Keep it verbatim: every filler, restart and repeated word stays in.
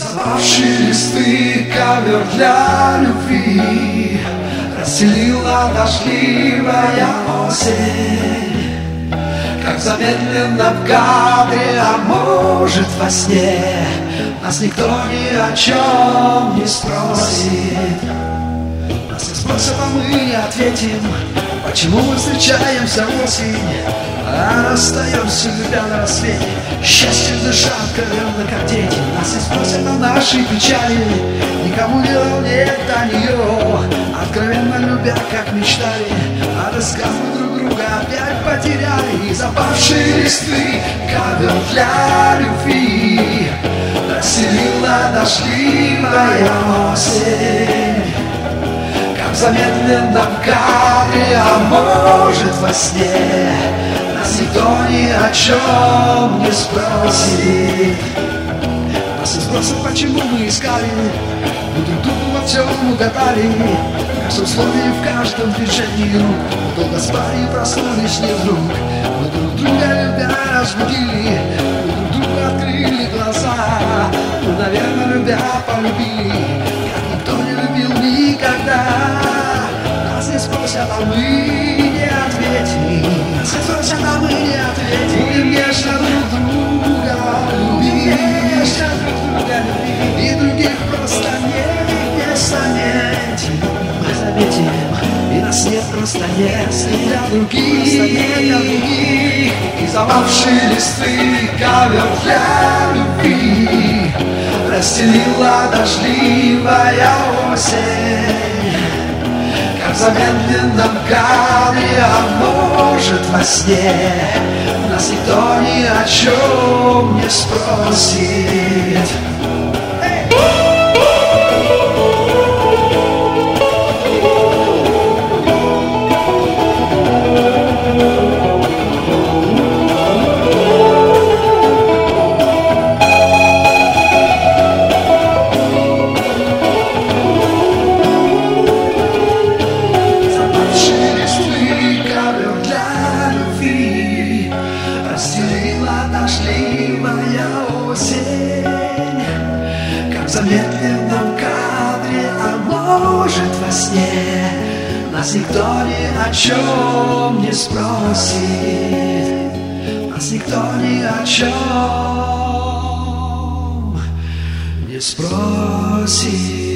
Запавшие листы, ковер для любви, расстелила дождливая осень. Как замедленно в кадре, а может во сне, нас никто ни о чем не спросит. Нас не спросят, а мы не ответим, почему мы встречаемся осень, а расстаемся, любя на рассвете. Счастье душа откровенно, как дети. Нас не спросят о нашей печали, никому дела нет до нее. Откровенно любя, как мечтали, а тоска мы друг друга опять потеряли. И запавшие листы, ковер для любви, расстелила дождливая осень. Как замедленно в кадре, а может во сне, нас никто ни о чем не спросит. Нас не спросят, почему мы искали, мы друг другу во всем угадали. В каждом слове, в каждом движении рук мы долго спали и проснулись не вдруг. Мы друг друга любя разбудили, мы друг друга открыли глаза. Мы, наверное, любя полюбили, как никто не любил никогда. Нас не спросят, а мы не ответим. Нас не спросят, а мы не ответим. Будем нежно друг друга любить, нежно друг друга любить, и других просто не, не заметим. Мы заметим, и нас нет просто нет для других, для других. И запавшие листы, ковер для любви, расстелила дождливая осень. Как в замедленном кадре, а может во сне, нас никто ни о чем не спросит. В замедленном кадре, а может во сне, нас никто ни о чем не спросит. Нас никто ни о чем не спросит.